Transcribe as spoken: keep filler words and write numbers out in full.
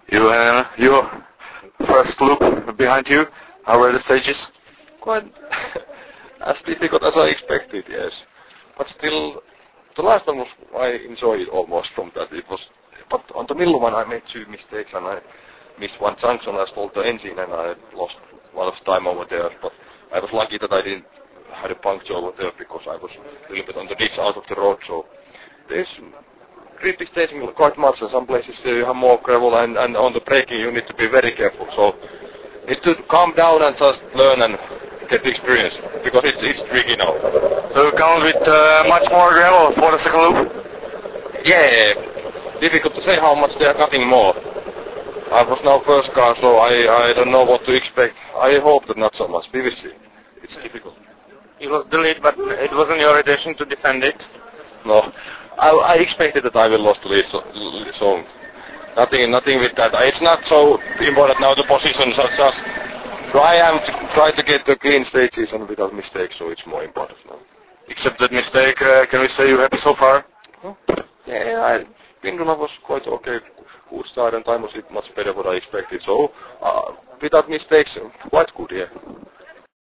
You, uh, your first loop behind you, how were the stages? Quite as difficult as I expected, yes. But still, the last one was, I enjoyed it almost from that. It was, but on the middle one I made two mistakes and I missed one junction, I stalled the engine and I lost a lot of time over there. But I was lucky that I didn't have a puncture over there because I was a little bit on the ditch out of the road. So there's really staging quite much, and some places uh, you have more gravel, and, and on the braking you need to be very careful. So you need to calm down and just learn and get the experience, because it's, it's tricky now. So you come with uh, much more gravel for the second loop? Yeah, difficult to say how much they are cutting more. I was now first car, so I, I don't know what to expect. I hope that not so much. We will see. It's difficult. You lost the lead, but it wasn't your intention to defend it? No. I, I expected that I will lose the lead, so, so nothing, nothing with that. It's not so important now, the positions are just try and try to get the clean stages and without mistakes, so it's more important now. Except that mistake, uh, can we say you're happy so far? Huh? Yeah, I, Pindula was quite okay, good start, and time was much better than I expected, so uh, without mistakes, quite good, yeah.